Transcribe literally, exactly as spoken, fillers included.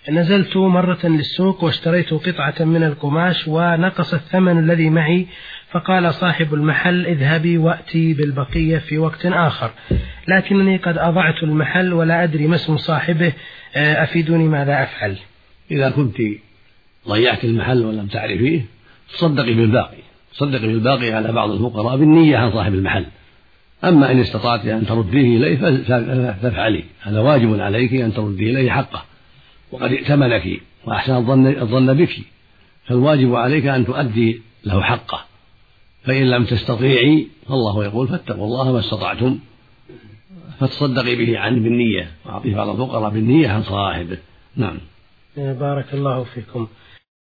نزلت مرة للسوق واشتريت قطعة من القماش ونقص الثمن الذي معي، فقال صاحب المحل اذهبي وأتي بالبقية في وقت آخر، لكنني قد أضعت المحل ولا أدري ما اسم صاحبه، أفيدوني ماذا أفعل؟ إذا كنت ضيعت المحل ولم تعرفيه تصدقي بالباقي، تصدقي بالباقي على بعض الفقراء بالنية عن صاحب المحل. أما إن استطعت أن ترديه إليه فافعلي، هذا واجب عليك أن ترديه إليه حقه، وقد ائتمنك وأحسن الظن بك، فالواجب عليك أن تؤدي له حقه. فإن لم تستطيعي فالله يقول فاتقوا الله ما استطعتم، فتصدقي به عنه بالنية، وأعطيه بعض الفقراء بالنية عن صاحبه. نعم. بارك الله فيكم.